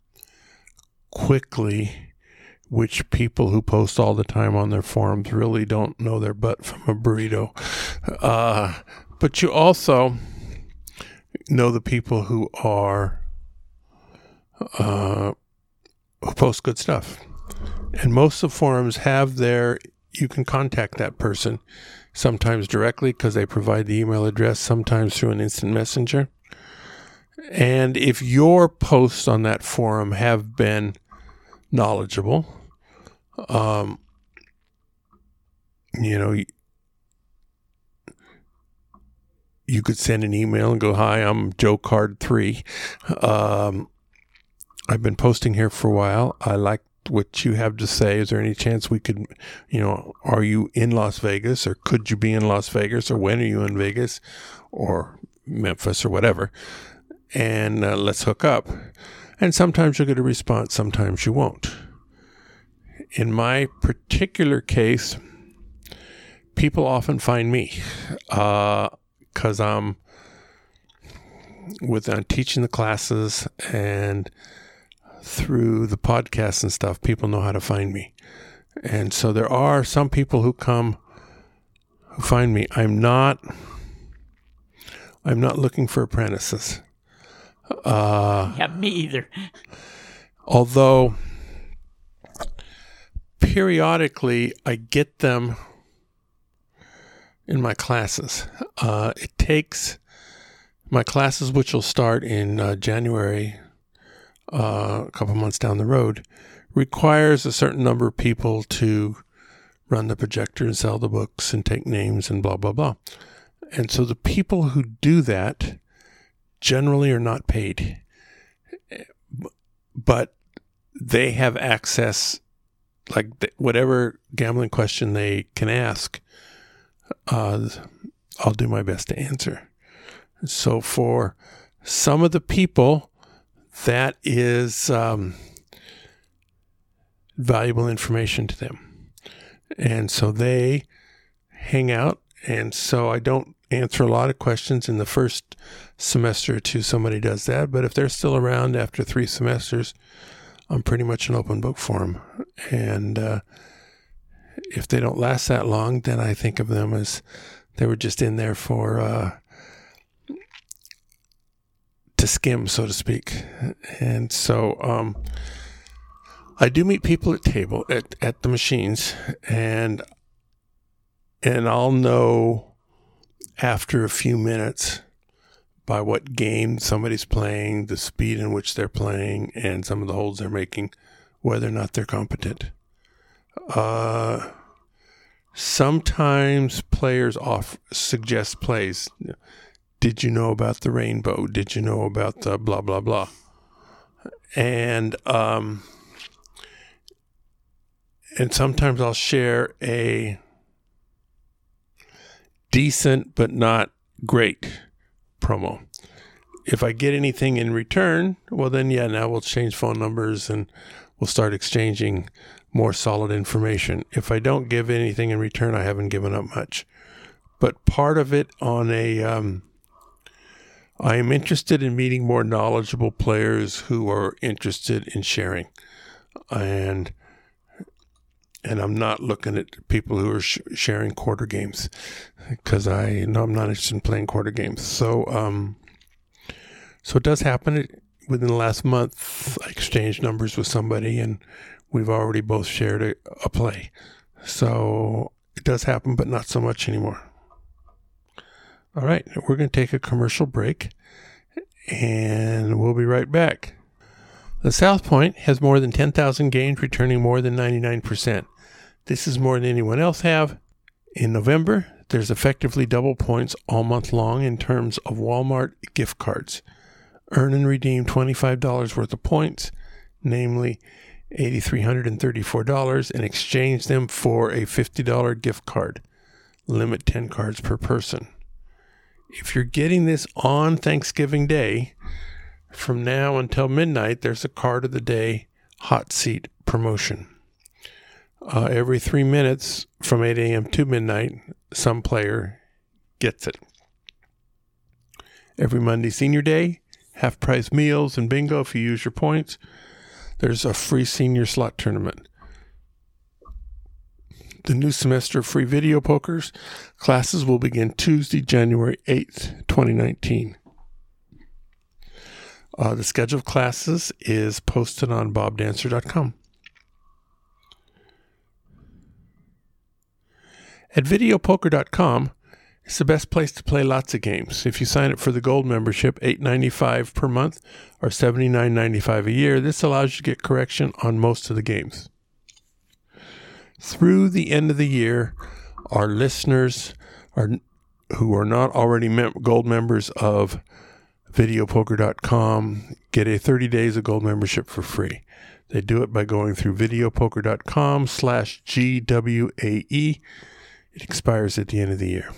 quickly which people who post all the time on their forums really don't know their butt from a burrito. Uh, but you also know the people who are uh, who post good stuff. And most of the forums have their, you can contact that person, sometimes directly because they provide the email address, sometimes through an instant messenger. And if your posts on that forum have been knowledgeable, um, you know, you could send an email and go, "Hi, I'm Joe Card three. Um, I've been posting here for a while. I like what you have to say. Is there any chance we could, you know, are you in Las Vegas, or could you be in Las Vegas, or when are you in Vegas or Memphis or whatever? And uh, let's hook up." And sometimes you'll get a response, sometimes you won't. In my particular case, people often find me uh, because I'm with I'm teaching the classes, and through the podcasts and stuff, people know how to find me. And so there are some people who come who find me. I'm not I'm not looking for apprentices. Uh, yeah, me either. Although periodically I get them in my classes. Uh, it takes my classes, which will start in uh, January, uh, a couple months down the road, requires a certain number of people to run the projector and sell the books and take names and blah, blah, blah. And so the people who do that generally are not paid, but they have access, like whatever gambling question they can ask, uh, I'll do my best to answer. So for some of the people, that is um, valuable information to them. And so they hang out. And so I don't answer a lot of questions in the first semester or two. Somebody does that. But if they're still around after three semesters, I'm pretty much an open book for them. And uh, if they don't last that long, then I think of them as they were just in there for uh, to skim, so to speak. And so um, I do meet people at table at, at the machines, and and I'll know after a few minutes by what game somebody's playing, the speed in which they're playing, and some of the holds they're making, whether or not they're competent. Uh, sometimes players off suggest plays. Did you know about the rainbow? Did you know about the blah, blah, blah? And um, and sometimes I'll share a decent but not great promo. If I get anything in return, well then, yeah, now we'll change phone numbers and we'll start exchanging more solid information. If I don't give anything in return, I haven't given up much. But part of it on a, um, I am interested in meeting more knowledgeable players who are interested in sharing. And and I'm not looking at people who are sh- sharing quarter games, because I know I'm not interested in playing quarter games. So, um, so it does happen. It, within the last month, I exchanged numbers with somebody, and we've already both shared a, a play. So it does happen, but not so much anymore. All right, we're going to take a commercial break, and we'll be right back. The South Point has more than ten thousand games, returning more than ninety-nine percent. This is more than anyone else have. In November, there's effectively double points all month long in terms of Walmart gift cards. Earn and redeem twenty-five dollars worth of points, namely eight thousand three hundred thirty-four dollars, and exchange them for a fifty dollars gift card. Limit ten cards per person. If you're getting this on Thanksgiving Day, from now until midnight, there's a card of the day hot seat promotion. Uh, every three minutes from eight a.m. to midnight, some player gets it. Every Monday senior day, half price meals and bingo if you use your points. There's a free senior slot tournament. The new semester of free video pokers classes will begin Tuesday, January eighth, twenty nineteen. Uh, the schedule of classes is posted on bob dancer dot com. At video poker dot com, it's the best place to play lots of games. If you sign up for the gold membership, eight dollars and ninety-five cents per month or seventy-nine dollars and ninety-five cents a year, this allows you to get correction on most of the games. Through the end of the year, our listeners are who are not already mem- gold members of video poker dot com get a thirty days of gold membership for free. They do it by going through video poker dot com slash G W A E. It expires at the end of the year.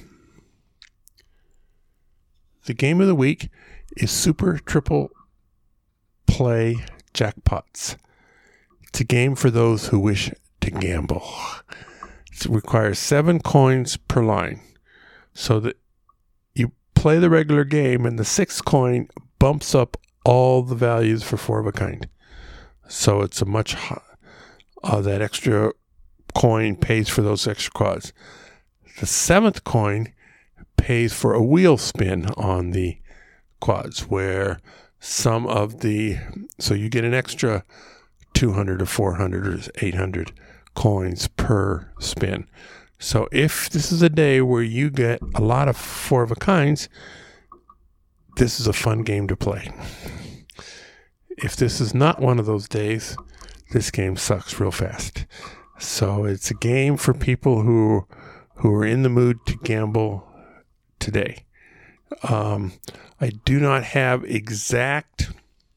The game of the week is Super Triple Play Jackpots. It's a game for those who wish to gamble. It requires seven coins per line, so that you play the regular game and the sixth coin bumps up all the values for four of a kind. So it's a much high, uh, that extra coin pays for those extra quads. The seventh coin pays for a wheel spin on the quads, where some of the, so you get an extra two hundred or four hundred or eight hundred coins per spin. So if this is a day where you get a lot of four of a kinds, this is a fun game to play. If this is not one of those days, this game sucks real fast. So it's a game for people who who are in the mood to gamble today. Um, I do not have exact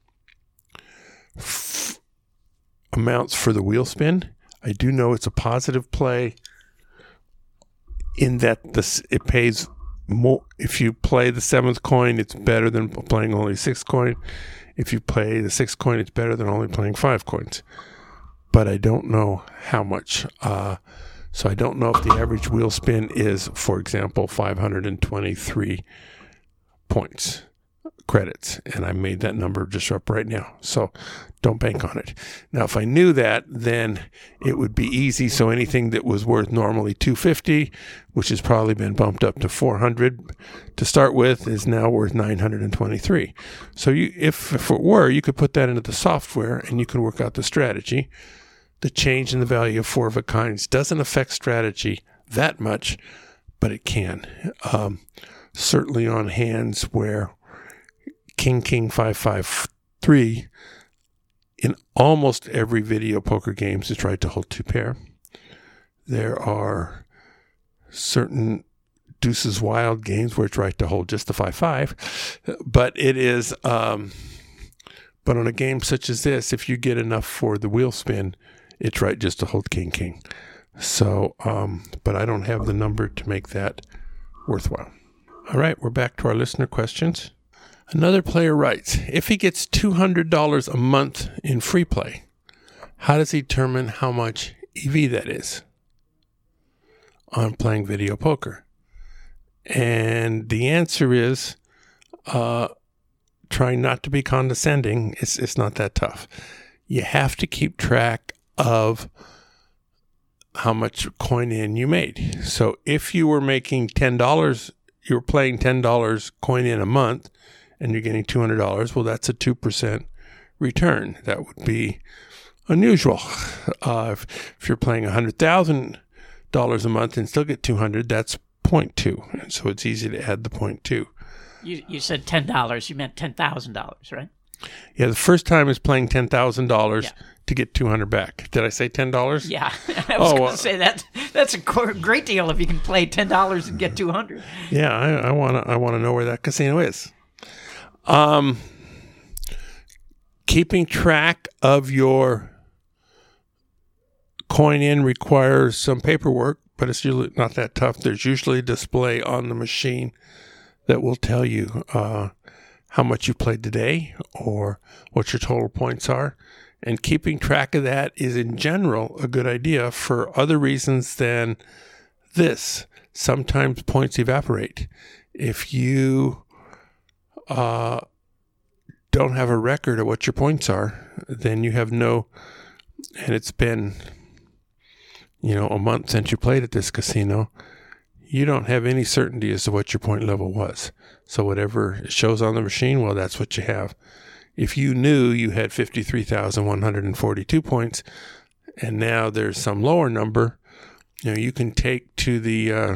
f- amounts for the wheel spin. I do know it's a positive play in that this it pays more. If you play the seventh coin, it's better than playing only sixth coin. If you play the sixth coin, it's better than only playing five coins. But I don't know how much. Uh, so I don't know if the average wheel spin is, for example, five hundred twenty-three points, credits. And I made that number just up right now. So don't bank on it. Now, if I knew that, then it would be easy. So anything that was worth normally two hundred fifty, which has probably been bumped up to four hundred to start with, is now worth nine hundred twenty-three. So you, if, if it were, you could put that into the software and you can work out the strategy. The change in the value of four of a kinds doesn't affect strategy that much, but it can. Um, certainly on hands where King, King, five, five, three, in almost every video poker game, is tried to hold two pair. There are certain Deuces Wild games where it's right to hold just the five, five, but it is, um, but on a game such as this, if you get enough for the wheel spin, it's right just to hold King, King. So, um, but I don't have the number to make that worthwhile. All right, we're back to our listener questions. Another player writes, if he gets two hundred dollars a month in free play, how does he determine how much E V that is on playing video poker? And the answer is, uh, try not to be condescending. It's, it's not that tough. You have to keep track of how much coin in you made. So if you were making ten dollars, you were playing ten dollars coin in a month, and you're getting two hundred dollars, well, that's a two percent return. That would be unusual. Uh, if, if you're playing one hundred thousand dollars a month and still get two hundred, that's zero point two. And so it's easy to add the zero point two. You you said ten dollars. You meant ten thousand dollars, right? Yeah, the first time is playing ten thousand dollars yeah. to get two hundred back. Did I say ten dollars? Yeah, I was oh, going to uh, say that. That's a great deal if you can play ten dollars and get two hundred. Yeah, I, I want to I wanna know where that casino is. Um, keeping track of your coin in requires some paperwork, but it's usually not that tough. There's usually a display on the machine that will tell you uh, how much you played today or what your total points are. And keeping track of that is in general a good idea for other reasons than this. Sometimes points evaporate. If you uh, don't have a record of what your points are, then you have no, and it's been, you know, a month since you played at this casino, you don't have any certainty as to what your point level was. So whatever it shows on the machine, well, that's what you have. If you knew you had fifty-three thousand one hundred forty-two points, and now there's some lower number, you know, you can take to the uh,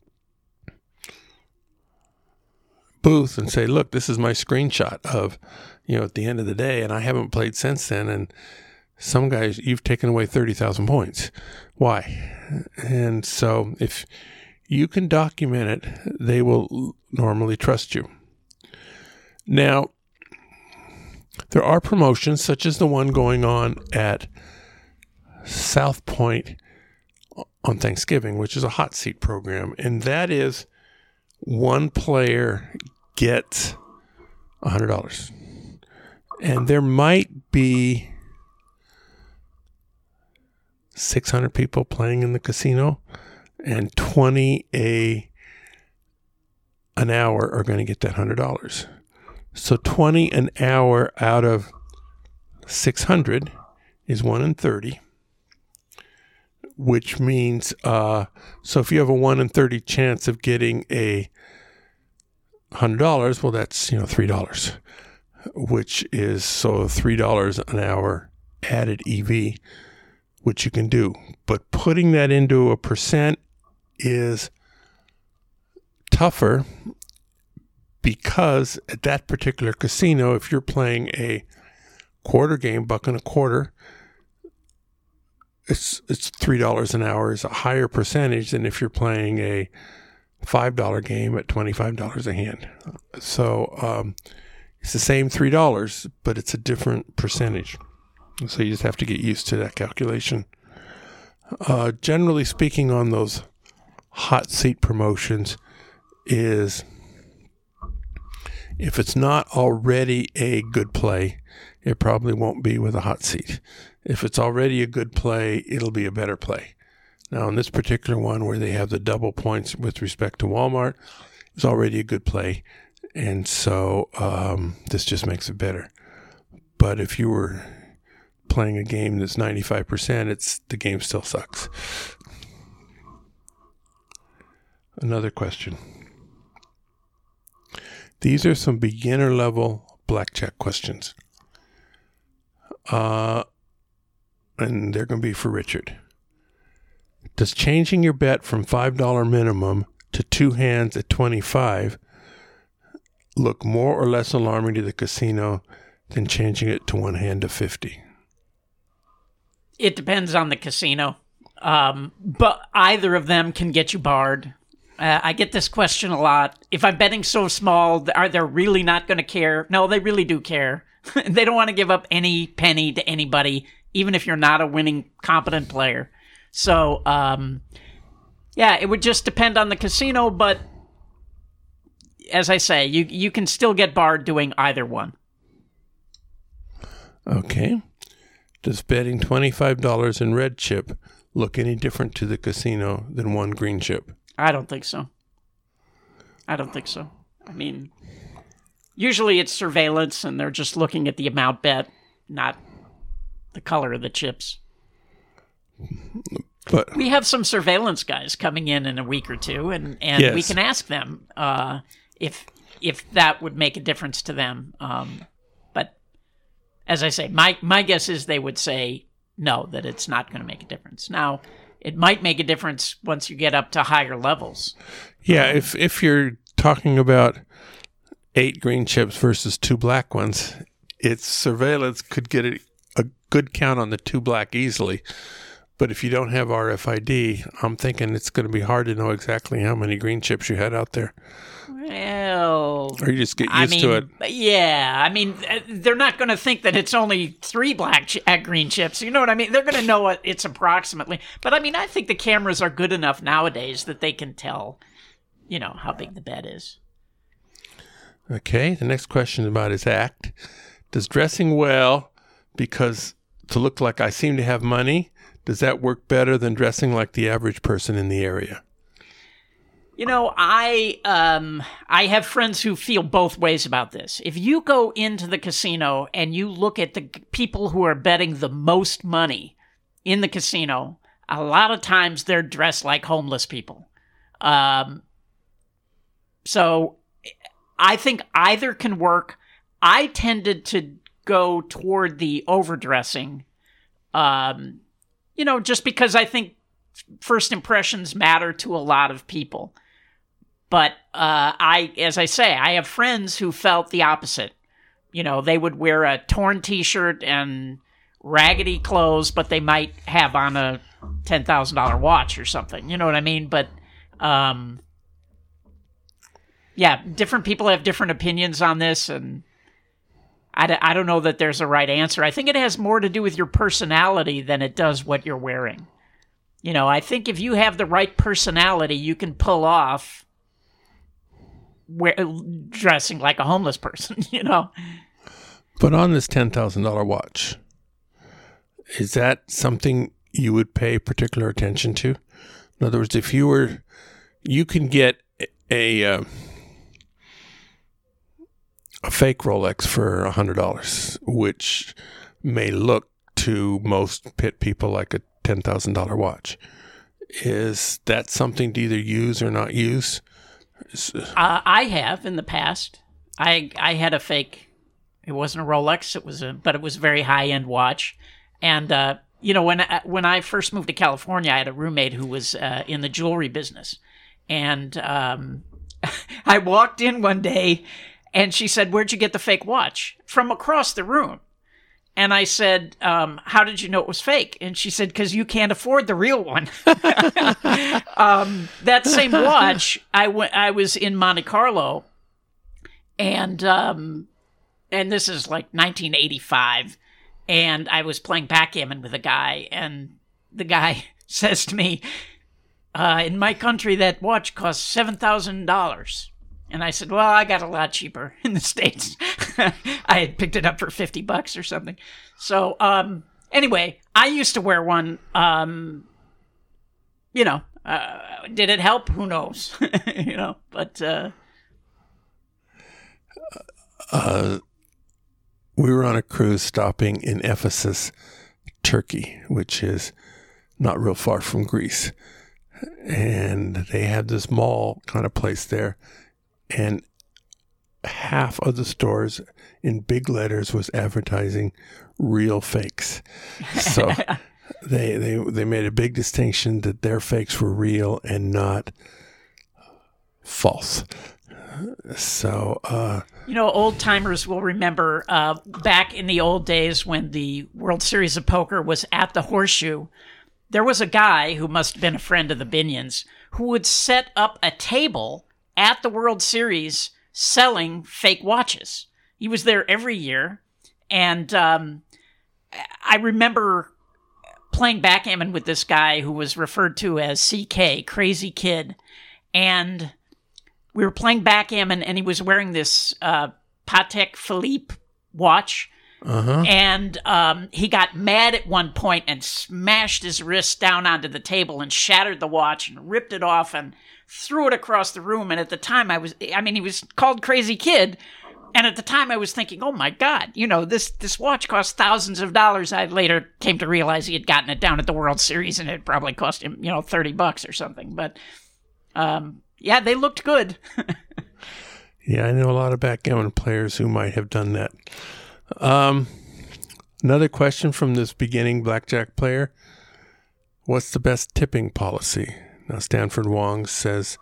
booth and say, look, this is my screenshot of, you know, at the end of the day, and I haven't played since then, and some guys, you've taken away thirty thousand points. Why? And so if you can document it, they will normally trust you. Now, there are promotions such as the one going on at South Point on Thanksgiving, which is a hot seat program, and that is one player gets one hundred dollars. And there might be six hundred people playing in the casino, and twenty a an hour are going to get that one hundred dollars. So twenty an hour out of six hundred is one in thirty, which means, uh, so if you have a one in thirty chance of getting a one hundred dollars, well, that's, you know, three dollars, which is, so three dollars an hour added E V, which you can do. But putting that into a percent is tougher, because at that particular casino, if you're playing a quarter game, buck and a quarter, it's it's three dollars an hour is a higher percentage than if you're playing a five dollar game at twenty-five dollars a hand. So um, it's the same three dollars, but it's a different percentage. So you just have to get used to that calculation. Uh, generally speaking, on those hot seat promotions is, if it's not already a good play, it probably won't be with a hot seat. If it's already a good play, it'll be a better play. Now, in this particular one where they have the double points with respect to Walmart, it's already a good play. And so um, this just makes it better. But if you were playing a game that's ninety-five percent, it's the game still sucks. Another question. These are some beginner level blackjack questions. Uh, and they're going to be for Richard. Does changing your bet from five dollars minimum to two hands at twenty-five look more or less alarming to the casino than changing it to one hand to fifty? It depends on the casino. Um, but either of them can get you barred. Uh, I get this question a lot. If I'm betting so small, are they really not going to care? No, they really do care. They don't want to give up any penny to anybody, even if you're not a winning, competent player. So, um, yeah, it would just depend on the casino, but as I say, you you can still get barred doing either one. Okay. Does betting twenty-five dollars in red chip look any different to the casino than one green chip? I don't think so. I don't think so. I mean, usually it's surveillance and they're just looking at the amount bet, not the color of the chips. But we have some surveillance guys coming in in a week or two, and, and yes. we can ask them uh, if if that would make a difference to them. Um, but as I say, my, my guess is they would say no, that it's not going to make a difference. Now, it might make a difference once you get up to higher levels. Yeah, if if you're talking about eight green chips versus two black ones, its surveillance could get a, a good count on the two black easily. But if you don't have R F I D, I'm thinking it's going to be hard to know exactly how many green chips you had out there. Well, or you just get used I mean, to it. Yeah, I mean, they're not going to think that it's only three black ch- uh, green chips. You know what I mean? They're going to know what it's approximately. But I mean, I think the cameras are good enough nowadays that they can tell, you know, how big the bet is. Okay, the next question is about his act. Does dressing well because to look like I seem to have money, does that work better than dressing like the average person in the area? You know, I um, I have friends who feel both ways about this. If you go into the casino and you look at the people who are betting the most money in the casino, a lot of times they're dressed like homeless people. Um, so I think either can work. I tended to go toward the overdressing, um, you know, just because I think first impressions matter to a lot of people. But uh, I, as I say, I have friends who felt the opposite. You know, they would wear a torn T-shirt and raggedy clothes, but they might have on a ten thousand dollars watch or something. You know what I mean? But, um, yeah, different people have different opinions on this, and I, d- I don't know that there's a right answer. I think it has more to do with your personality than it does what you're wearing. You know, I think if you have the right personality, you can pull off wear, dressing like a homeless person, you know. But on this ten thousand dollars watch, is that something you would pay particular attention to? In other words, if you were, you can get a uh, a fake Rolex for one hundred dollars, which may look to most pit people like a ten thousand dollars watch. Is that something to either use or not use? Uh, I have in the past. I I had a fake. It wasn't a Rolex. It was a, but it was a very high end watch. And uh, you know, when I, when I first moved to California, I had a roommate who was uh, in the jewelry business, and um, I walked in one day, and she said, "Where'd you get the fake watch?" From across the room. And I said, um, "How did you know it was fake?" And she said, "Because you can't afford the real one." um, that same watch, I, w- I was in Monte Carlo, and um, and this is like nineteen eighty-five, and I was playing backgammon with a guy, and the guy says to me, uh, "In my country, that watch costs seven thousand dollars." And I said, "Well, I got a lot cheaper in the States." I had picked it up for fifty bucks or something. So, um, anyway, I used to wear one. Um, you know, uh, did it help? Who knows? you know, but uh... Uh, we were on a cruise stopping in Ephesus, Turkey, which is not real far from Greece. And they had this mall kind of place there. And half of the stores in big letters was advertising real fakes. So they, they they made a big distinction that their fakes were real and not false. So, uh, you know, old timers will remember uh, back in the old days when the World Series of Poker was at the Horseshoe, there was a guy who must have been a friend of the Binions who would set up a table at the World Series selling fake watches. He was there every year. And um, I remember playing backgammon with this guy who was referred to as C K, Crazy Kid. And we were playing backgammon, and he was wearing this uh, Patek Philippe watch. Uh-huh. And um, he got mad at one point and smashed his wrist down onto the table and shattered the watch and ripped it off and threw it across the room. And at the time I was, I mean, he was called Crazy Kid. And at the time I was thinking, oh my God, you know, this, this watch cost thousands of dollars. I later came to realize he had gotten it down at the World Series and it probably cost him, you know, thirty bucks or something. But, um, yeah, they looked good. Yeah, I know a lot of backgammon players who might have done that. Um, another question from this beginning blackjack player. What's the best tipping policy? Now, Stanford Wong says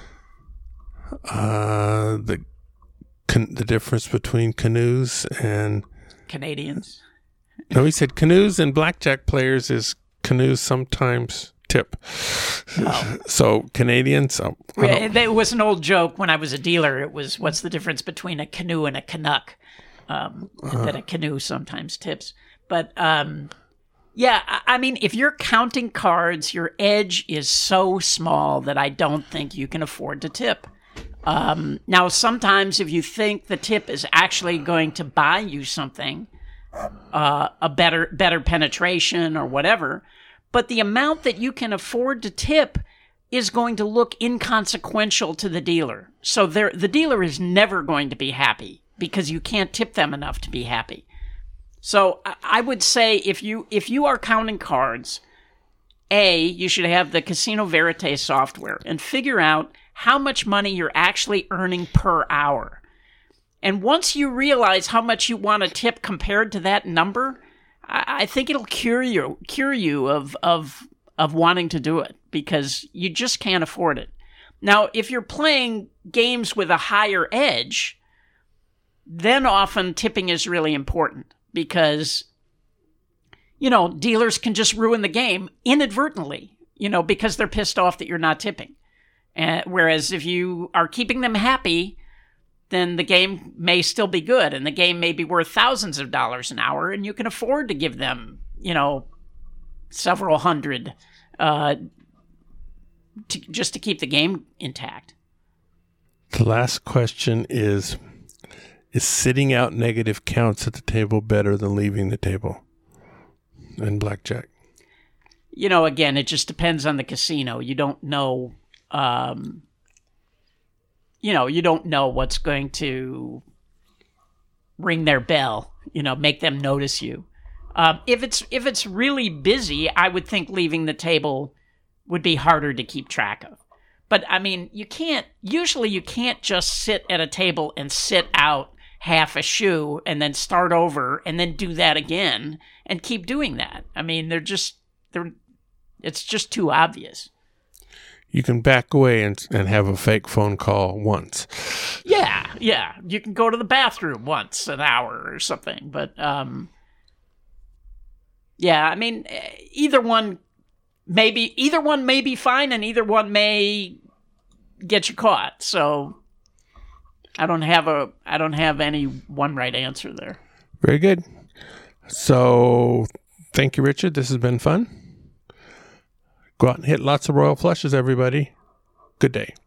uh, the can, the difference between canoes and... Canadians. No, he said canoes and blackjack players is canoes sometimes tip. Oh. So Canadians... Oh, it was an old joke when I was a dealer. It was, what's the difference between a canoe and a Canuck? Um, uh, that a canoe sometimes tips. But, um, yeah, I, I mean, if you're counting cards, your edge is so small that I don't think you can afford to tip. Um, now, sometimes if you think the tip is actually going to buy you something, uh, a better better penetration or whatever, but the amount that you can afford to tip is going to look inconsequential to the dealer. So there, the dealer is never going to be happy, because you can't tip them enough to be happy. So I would say if you if you are counting cards, A, you should have the Casino Verite software and figure out how much money you're actually earning per hour. And once you realize how much you want to tip compared to that number, I, I think it'll cure you cure you of of of wanting to do it because you just can't afford it. Now, if you're playing games with a higher edge, then often tipping is really important because, you know, dealers can just ruin the game inadvertently, you know, because they're pissed off that you're not tipping. Uh, whereas if you are keeping them happy, then the game may still be good and the game may be worth thousands of dollars an hour and you can afford to give them, you know, several hundred uh, to, just to keep the game intact. The last question is, is sitting out negative counts at the table better than leaving the table in blackjack? You know, again, it just depends on the casino. You don't know, um, you know, you don't know what's going to ring their bell, you know, make them notice you. Um, if it's if it's really busy, I would think leaving the table would be harder to keep track of. But, I mean, you can't, usually you can't just sit at a table and sit out half a shoe and then start over and then do that again and keep doing that. I mean, they're just, they're, it's just too obvious. You can back away and, and have a fake phone call once. Yeah, yeah. You can go to the bathroom once an hour or something. But, um, yeah, I mean, either one maybe, either one may be fine and either one may get you caught. So I don't have a, I don't have any one right answer there. Very good. So thank you, Richard. This has been fun. Go out and hit lots of royal flushes, everybody. Good day.